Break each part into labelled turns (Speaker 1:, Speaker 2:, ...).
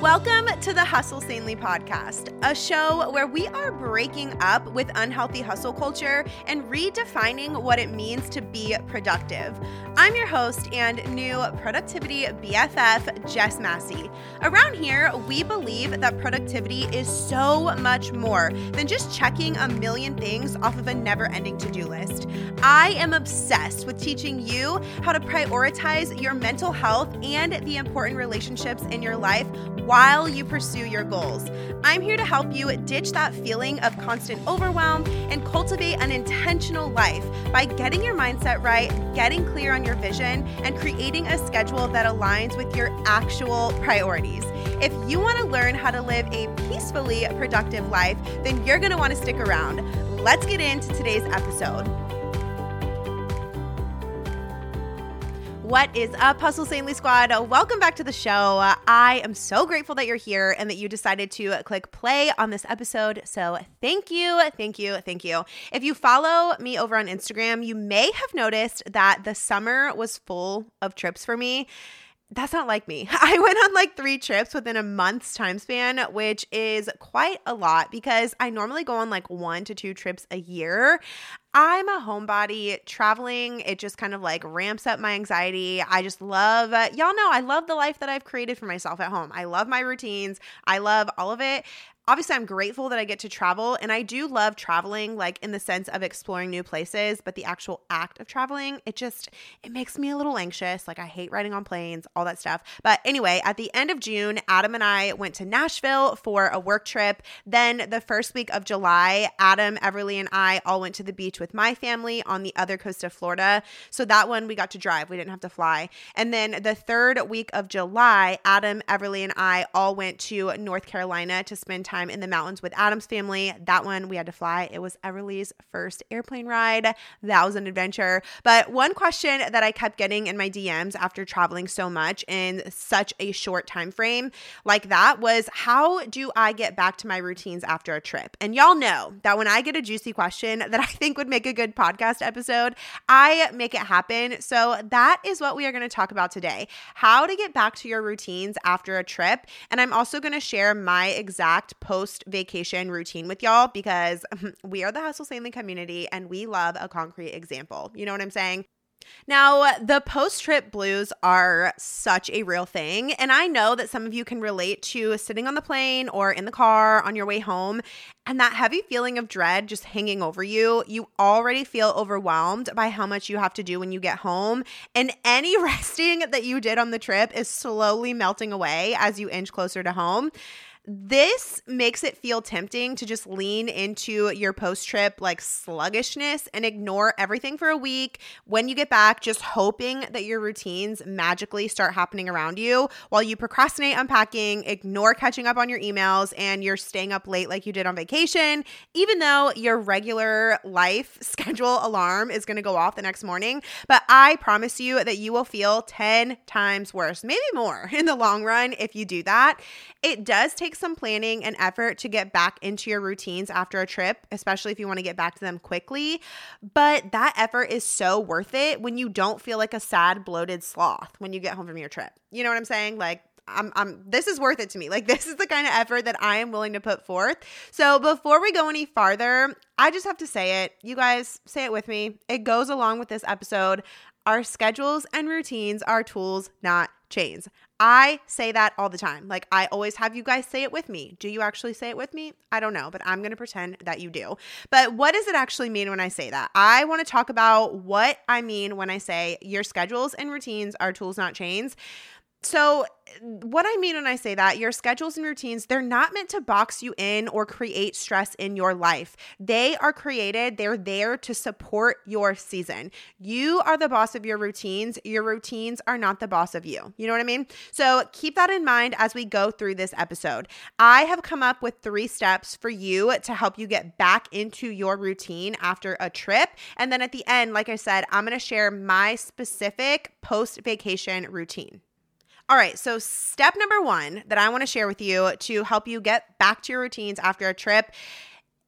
Speaker 1: Welcome to the Hustle Sanely podcast, a show where we are breaking up with unhealthy hustle culture and redefining what it means to be productive. I'm your host and new productivity BFF, Jess Massey. Around here, we believe that productivity is so much more than just checking a million things off of a never-ending to-do list. I am obsessed with teaching you how to prioritize your mental health and the important relationships in your life while you pursue your goals. I'm here to help you ditch that feeling of constant overwhelm and cultivate an intentional life by getting your mindset right, getting clear on your vision, and creating a schedule that aligns with your actual priorities. If you want to learn how to live a peacefully productive life, then you're going to want to stick around. Let's get into today's episode. What is up, Hustle Sanely Squad? Welcome back to the show. I am so grateful that you're here and that you decided to click play on this episode. So thank you. If you follow me over on Instagram, you may have noticed that the summer was full of trips for me. That's not like me. I went on like 3 trips within a month's time span, which is quite a lot because I normally go on like 1 to 2 trips a year. I'm a homebody. Traveling, it just kind of like ramps up my anxiety. I just love, y'all know I love the life that I've created for myself at home. I love my routines. I love all of it. Obviously, I'm grateful that I get to travel, and I do love traveling, like in the sense of exploring new places, but the actual act of traveling, it makes me a little anxious. Like I hate riding on planes, all that stuff. But anyway, at the end of June, Adam and I went to Nashville for a work trip. Then the first week of July, Adam, Everly, and I all went to the beach with my family on the other coast of Florida. So that one we got to drive. We didn't have to fly. And then the third week of July, Adam, Everly, and I all went to North Carolina to spend time in the mountains with Adam's family. That one we had to fly. It was Everly's first airplane ride. That was an adventure. But one question that I kept getting in my DMs after traveling so much in such a short time frame like that was, how do I get back to my routines after a trip? And y'all know that when I get a juicy question that I think would make a good podcast episode, I make it happen. So that is what we are going to talk about today, how to get back to your routines after a trip. And I'm also going to share my exact post-vacation routine with y'all because we are the Hustle Sanely community and we love a concrete example. You know what I'm saying? Now, the post-trip blues are such a real thing, and I know that some of you can relate to sitting on the plane or in the car on your way home, and that heavy feeling of dread just hanging over you. You already feel overwhelmed by how much you have to do when you get home, and any resting that you did on the trip is slowly melting away as you inch closer to home. This makes it feel tempting to just lean into your post-trip like sluggishness and ignore everything for a week. When you get back, just hoping that your routines magically start happening around you while you procrastinate unpacking, ignore catching up on your emails, and you're staying up late like you did on vacation, even though your regular life schedule alarm is going to go off the next morning. But I promise you that you will feel 10 times worse, maybe more in the long run if you do that. It does take some planning and effort to get back into your routines after a trip, especially if you want to get back to them quickly. But that effort is so worth it when you don't feel like a sad, bloated sloth when you get home from your trip. You know what I'm saying? Like, this is worth it to me. Like, this is the kind of effort that I am willing to put forth. So before we go any farther, I just have to say it. You guys, say it with me. It goes along with this episode. Our schedules and routines are tools, not chains. I say that all the time. Like, I always have you guys say it with me. Do you actually say it with me? I don't know, but I'm going to pretend that you do. But what does it actually mean when I say that? I want to talk about what I mean when I say your schedules and routines are tools, not chains. So what I mean when I say that, your schedules and routines, they're not meant to box you in or create stress in your life. They're there to support your season. You are the boss of your routines. Your routines are not the boss of you. You know what I mean? So keep that in mind as we go through this episode. I have come up with 3 steps for you to help you get back into your routine after a trip. And then at the end, like I said, I'm going to share my specific post-vacation routine. All right, so step number 1 that I want to share with you to help you get back to your routines after a trip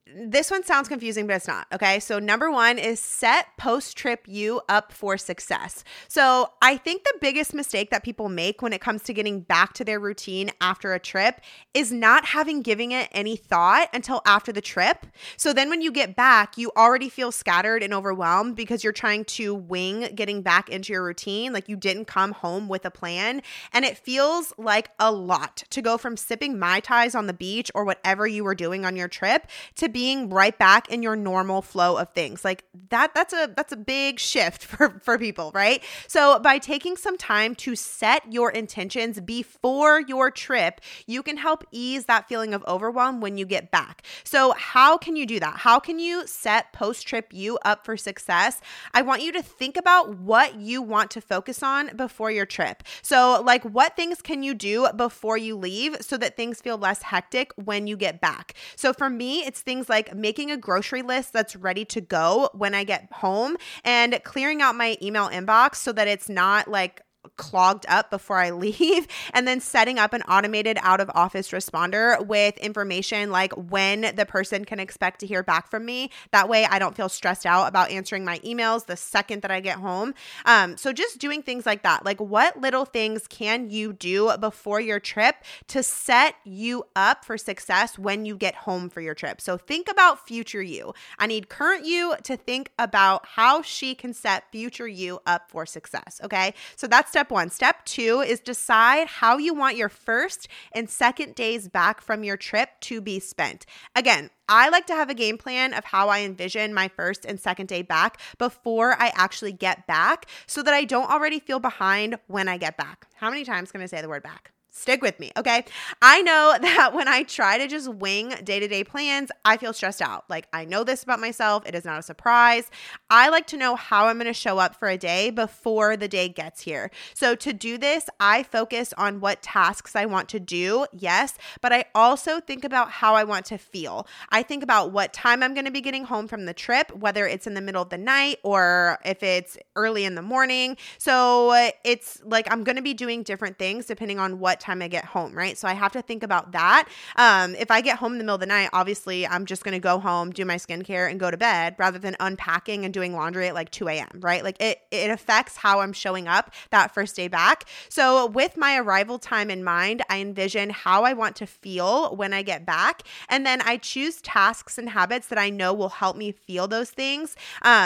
Speaker 1: this one sounds confusing, but it's not. Okay. So number one is set post-trip you up for success. So I think the biggest mistake that people make when it comes to getting back to their routine after a trip is not having given it any thought until after the trip. So then when you get back, you already feel scattered and overwhelmed because you're trying to wing getting back into your routine. Like you didn't come home with a plan. And it feels like a lot to go from sipping Mai Tais on the beach or whatever you were doing on your trip to being right back in your normal flow of things. Like that's a big shift for people, right? So by taking some time to set your intentions before your trip, you can help ease that feeling of overwhelm when you get back. So how can you do that? How can you set post-trip you up for success? I want you to think about what you want to focus on before your trip. So like what things can you do before you leave so that things feel less hectic when you get back? So for me, it's things like making a grocery list that's ready to go when I get home and clearing out my email inbox so that it's not like clogged up before I leave, and then setting up an automated out of office responder with information like when the person can expect to hear back from me. That way I don't feel stressed out about answering my emails the second that I get home. So just doing things like that. Like what little things can you do before your trip to set you up for success when you get home for your trip? So think about future you. I need current you to think about how she can set future you up for success. Okay. So that's step one. Step two is decide how you want your first and second days back from your trip to be spent. Again, I like to have a game plan of how I envision my first and second day back before I actually get back so that I don't already feel behind when I get back. How many times can I say the word back? Stick with me, okay? I know that when I try to just wing day-to-day plans, I feel stressed out. Like I know this about myself. It is not a surprise. I like to know how I'm going to show up for a day before the day gets here. So to do this, I focus on what tasks I want to do, yes, but I also think about how I want to feel. I think about what time I'm going to be getting home from the trip, whether it's in the middle of the night or if it's early in the morning. So it's like I'm going to be doing different things depending on what time I get home, right? So I have to think about that. If I get home in the middle of the night, obviously I'm just going to go home, do my skincare and go to bed rather than unpacking and doing laundry at like 2 a.m., right? Like it affects how I'm showing up that first day back. So with my arrival time in mind, I envision how I want to feel when I get back. And then I choose tasks and habits that I know will help me feel those things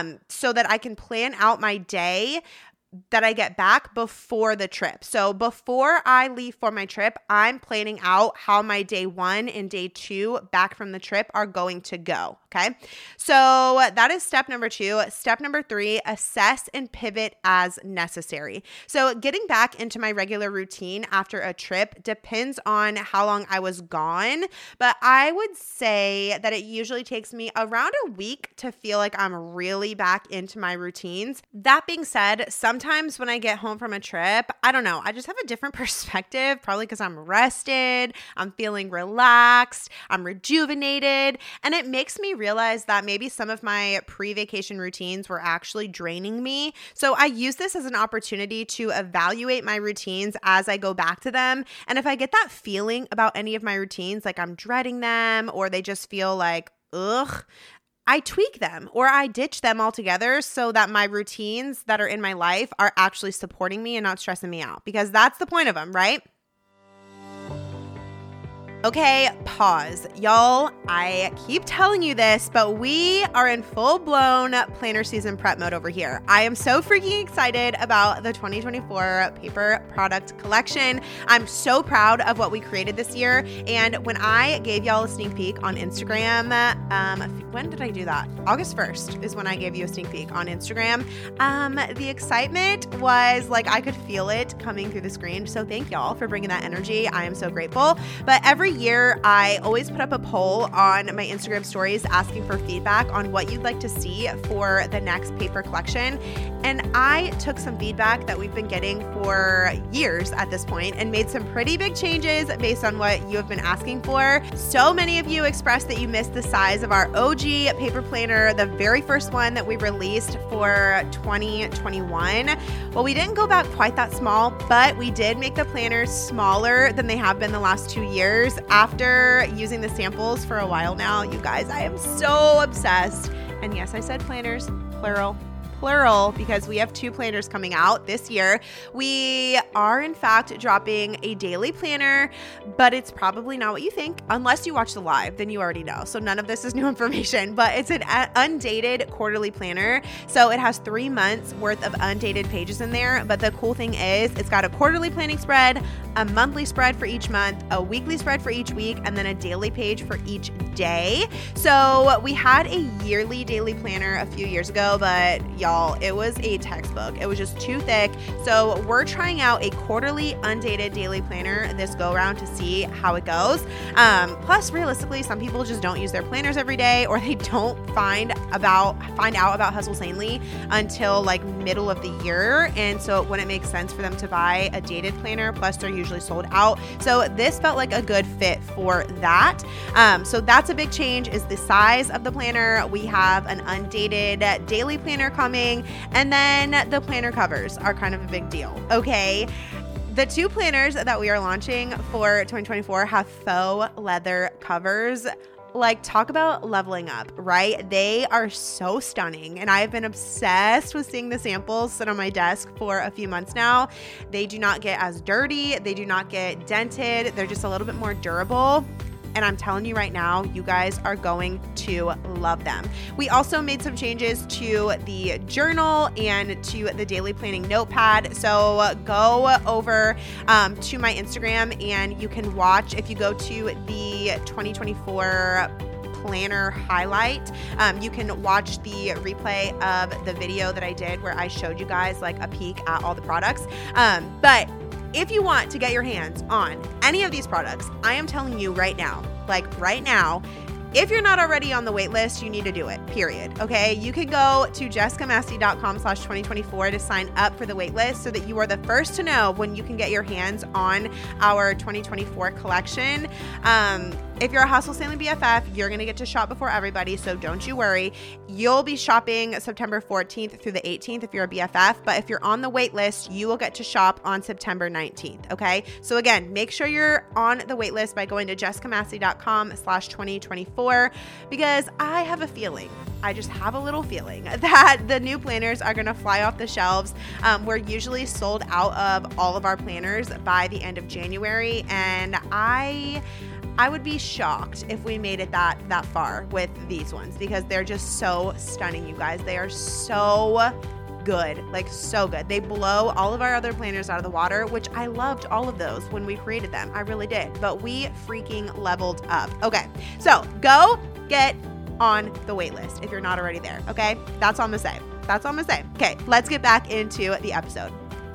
Speaker 1: so that I can plan out my day that I get back before the trip. So before I leave for my trip, I'm planning out how my day 1 and day 2 back from the trip are going to go. Okay. So that is step number 2. Step number 3, assess and pivot as necessary. So getting back into my regular routine after a trip depends on how long I was gone, but I would say that it usually takes me around a week to feel like I'm really back into my routines. That being said, sometimes when I get home from a trip, I don't know, I just have a different perspective, probably because I'm rested, I'm feeling relaxed, I'm rejuvenated, and it makes me realize that maybe some of my pre-vacation routines were actually draining me. So I use this as an opportunity to evaluate my routines as I go back to them. And if I get that feeling about any of my routines, like I'm dreading them or they just feel like, ugh, I tweak them or I ditch them altogether so that my routines that are in my life are actually supporting me and not stressing me out, because that's the point of them, right? Okay, pause. Y'all, I keep telling you this, but we are in full-blown planner season prep mode over here. I am so freaking excited about the 2024 paper product collection. I'm so proud of what we created this year. And when I gave y'all a sneak peek on Instagram, when did I do that? August 1st is when I gave you a sneak peek on Instagram. The excitement was like, I could feel it coming through the screen. So thank y'all for bringing that energy. I am so grateful. But every year, I always put up a poll on my Instagram stories asking for feedback on what you'd like to see for the next paper collection. And I took some feedback that we've been getting for years at this point and made some pretty big changes based on what you have been asking for. So many of you expressed that you missed the size of our OG paper planner, the very first one that we released for 2021. Well, we didn't go back quite that small, but we did make the planners smaller than they have been the last 2 years. after using the samples for a while now, you guys, I am so obsessed. And yes, I said planners, plural, because we have 2 planners coming out this year. We are in fact dropping a daily planner, but it's probably not what you think. Unless you watch the live, then you already know. So none of this is new information, but it's an undated quarterly planner. So it has 3 months worth of undated pages in there. But the cool thing is it's got a quarterly planning spread, a monthly spread for each month, a weekly spread for each week, and then a daily page for each day. So we had a yearly daily planner a few years ago, but y'all, it was a textbook. It was just too thick. So we're trying out a quarterly undated daily planner this go around to see how it goes. Plus, realistically, some people just don't use their planners every day, or they don't find out about Hustle Sanely until like middle of the year. And so it wouldn't make sense for them to buy a dated planner. Plus, they're usually sold out. So this felt like a good fit for that. So that's a big change, is the size of the planner. We have an undated daily planner coming, and then the planner covers are kind of a big deal. Okay. The 2 planners that we are launching for 2024 have faux leather covers. Like, talk about leveling up, right? They are so stunning, and I've been obsessed with seeing the samples sit on my desk for a few months now. They do not get as dirty. They do not get dented. They're just a little bit more durable. And I'm telling you right now, you guys are going to love them. We also made some changes to the journal and to the daily planning notepad. So go over to my Instagram and you can watch, if you go to the 2024 planner highlight, you can watch the replay of the video that I did where I showed you guys like a peek at all the products. But if you want to get your hands on any of these products, I am telling you right now, if you're not already on the wait list, you need to do it, period. Okay. You can go to jessicamassey.com/2024 to sign up for the wait list so that you are the first to know when you can get your hands on our 2024 collection. If you're a Hustle Sanely BFF, you're going to get to shop before everybody, so don't you worry. You'll be shopping September 14th through the 18th if you're a BFF, but if you're on the wait list, you will get to shop on September 19th, okay? So again, make sure you're on the wait list by going to jessicamassey.com/2024, because I have a feeling, I just have a little feeling that the new planners are going to fly off the shelves. We're usually sold out of all of our planners by the end of January, and I would be shocked if we made it that far with these ones, because they're just so stunning, you guys. They are so good, like so good. They blow all of our other planners out of the water, which I loved all of those when we created them. I really did, but we freaking leveled up. Okay, so go get on the wait list if you're not already there, okay? That's all I'm gonna say. Okay, let's get back into the episode.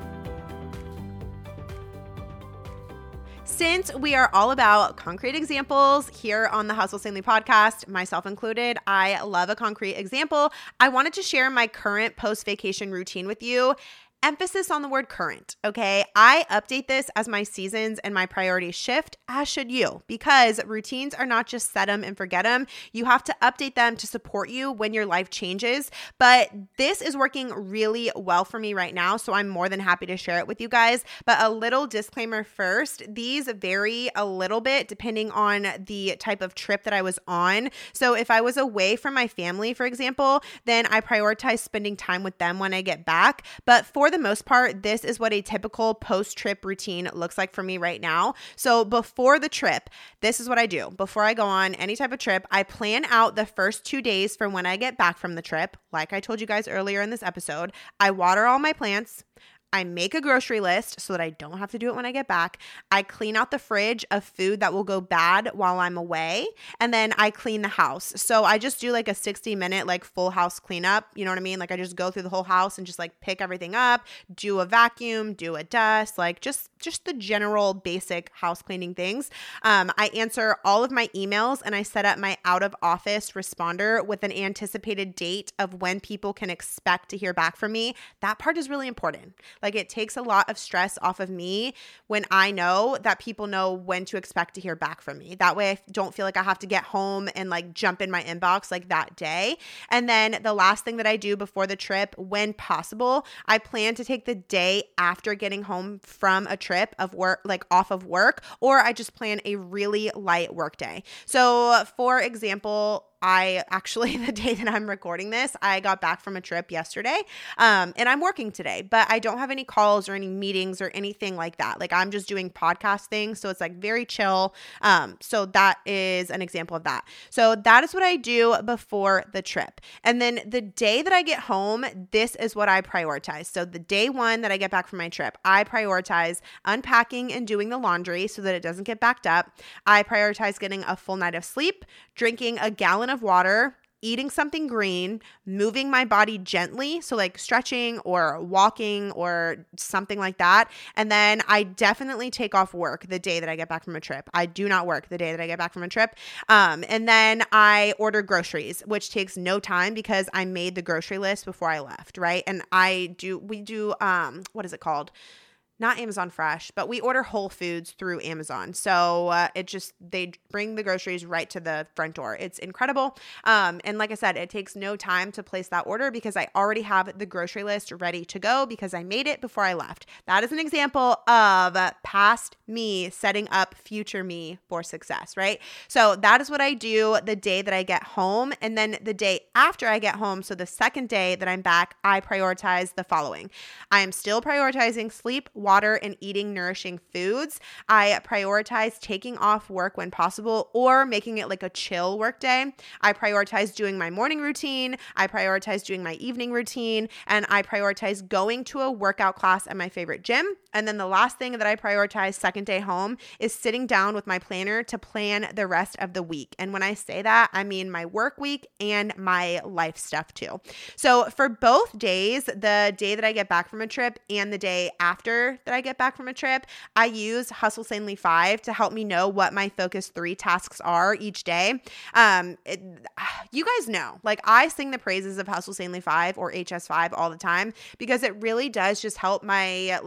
Speaker 1: Since we are all about concrete examples here on the Hustle Sanely podcast, myself included, I love a concrete example. I wanted to share my current post-vacation routine with you. Emphasis on the word current, okay? I update this as my seasons and my priorities shift, as should you, because routines are not just set them and forget them. You have to update them to support you when your life changes. But this is working really well for me right now, so I'm more than happy to share it with you guys. But a little disclaimer first, these vary a little bit depending on the type of trip that I was on. So if I was away from my family, for example, then I prioritize spending time with them when I get back. But for the most part, this is what a typical post-trip routine looks like for me right now. So before the trip, this is what I do. Before I go on any type of trip, I plan out the first 2 days from when I get back from the trip. Like I told you guys earlier in this episode, I water all my plants. I make a grocery list so that I don't have to do it when I get back. I clean out the fridge of food that will go bad while I'm away. And then I clean the house. So I just do like a 60-minute like full house cleanup. You know what I mean? Like I just go through the whole house and just like pick everything up, do a vacuum, do a dust, like just the general basic house cleaning things. I answer all of my emails and I set up my out of office responder with an anticipated date of when people can expect to hear back from me. That part is really important. Like it takes a lot of stress off of me when I know that people know when to expect to hear back from me. That way I don't feel like I have to get home and like jump in my inbox like that day. And then the last thing that I do before the trip, when possible, I plan to take the day after getting home from a trip of work, like off of work, or I just plan a really light work day. So for example, the day that I'm recording this, I got back from a trip yesterday, and I'm working today, but I don't have any calls or any meetings or anything like that. Like I'm just doing podcast things. So it's like very chill. So that is an example of that. So that is what I do before the trip. And then the day that I get home, this is what I prioritize. So the day one that I get back from my trip, I prioritize unpacking and doing the laundry so that it doesn't get backed up. I prioritize getting a full night of sleep, drinking a gallon of water, eating something green, moving my body gently, so like stretching or walking or something like that. And then I definitely take off work the day that I get back from a trip. I do not work the day that I get back from a trip. And then I order groceries, which takes no time because I made the grocery list before I left, right? And we do what is it called? Not Amazon Fresh, but we order Whole Foods through Amazon. So they bring the groceries right to the front door. It's incredible. And like I said, it takes no time to place that order because I already have the grocery list ready to go because I made it before I left. That is an example of past me setting up future me for success, right? So that is what I do the day that I get home. And then the day after I get home, so the second day that I'm back, I prioritize the following. I am still prioritizing sleep, water, and eating nourishing foods. I prioritize taking off work when possible or making it like a chill work day. I prioritize doing my morning routine. I prioritize doing my evening routine. And I prioritize going to a workout class at my favorite gym. And then the last thing that I prioritize second day home is sitting down with my planner to plan the rest of the week. And when I say that, I mean my work week and my life stuff too. So for both days, the day that I get back from a trip and the day after that I get back from a trip, I use Hustle Sanely 5 to help me know what my focus 3 tasks are each day. You guys know, like I sing the praises of Hustle Sanely 5 or HS5 all the time because it really does just help my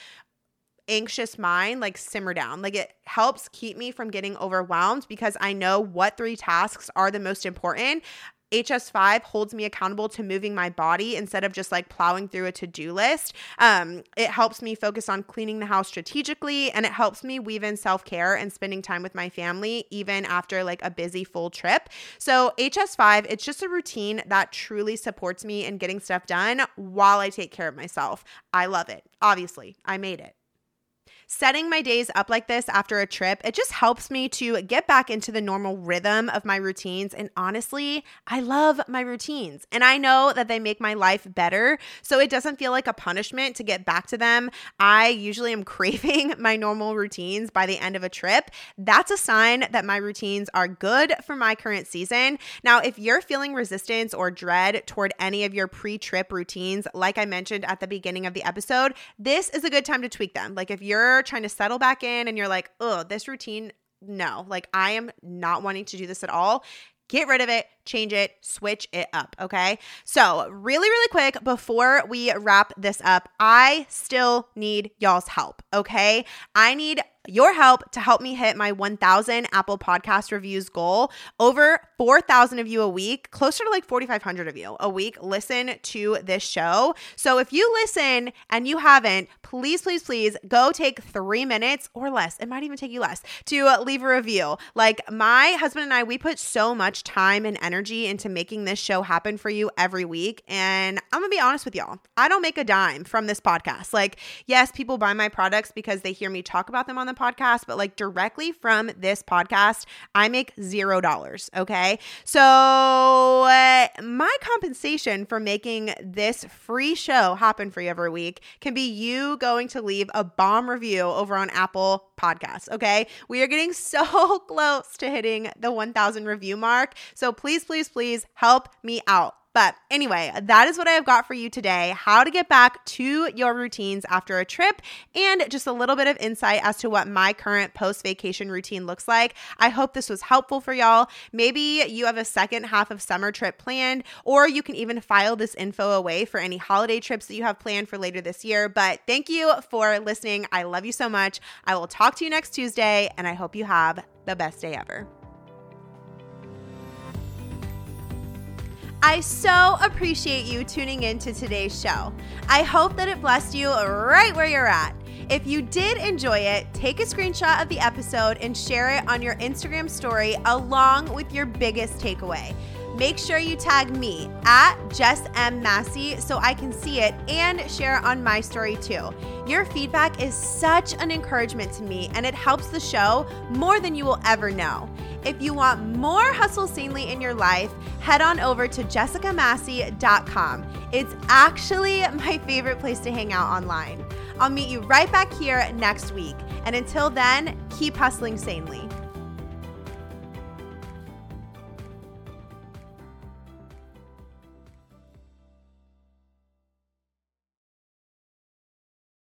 Speaker 1: anxious mind like simmer down. Like it helps keep me from getting overwhelmed because I know what 3 tasks are the most important. HS5 holds me accountable to moving my body instead of just like plowing through a to-do list. It helps me focus on cleaning the house strategically, and it helps me weave in self-care and spending time with my family even after like a busy full trip. So HS5, it's just a routine that truly supports me in getting stuff done while I take care of myself. I love it. Obviously, I made it. Setting my days up like this after a trip, it just helps me to get back into the normal rhythm of my routines. And honestly, I love my routines and I know that they make my life better. So it doesn't feel like a punishment to get back to them. I usually am craving my normal routines by the end of a trip. That's a sign that my routines are good for my current season. Now, if you're feeling resistance or dread toward any of your pre-trip routines, like I mentioned at the beginning of the episode, this is a good time to tweak them. Like if you're trying to settle back in and you're like, oh, this routine, no, like I am not wanting to do this at all. Get rid of it, change it, switch it up, okay? So really, really quick before we wrap this up, I still need y'all's help, okay? I need your help to help me hit my 1,000 Apple Podcast reviews goal. Over 4,000 of you a week, closer to like 4,500 of you a week listen to this show. So if you listen and you haven't, please, please, please go take 3 minutes or less. It might even take you less to leave a review. Like my husband and I, we put so much time and energy into making this show happen for you every week. And I'm gonna be honest with y'all, I don't make a dime from this podcast. Like, yes, people buy my products because they hear me talk about them on the podcast, but like directly from this podcast, I make $0. Okay. So my compensation for making this free show happen for you every week can be you going to leave a bomb review over on Apple Podcasts. Okay. We are getting so close to hitting the 1,000 review mark. So please, please, please help me out. But anyway, that is what I have got for you today, how to get back to your routines after a trip and just a little bit of insight as to what my current post-vacation routine looks like. I hope this was helpful for y'all. Maybe you have a second half of summer trip planned, or you can even file this info away for any holiday trips that you have planned for later this year. But thank you for listening. I love you so much. I will talk to you next Tuesday, and I hope you have the best day ever. I so appreciate you tuning in to today's show. I hope that it blessed you right where you're at. If you did enjoy it, take a screenshot of the episode and share it on your Instagram story along with your biggest takeaway. Make sure you tag me at Jess M. Massey so I can see it and share it on my story too. Your feedback is such an encouragement to me, and it helps the show more than you will ever know. If you want more Hustle Sanely in your life, head on over to jessicamassey.com. It's actually my favorite place to hang out online. I'll meet you right back here next week. And until then, keep hustling sanely.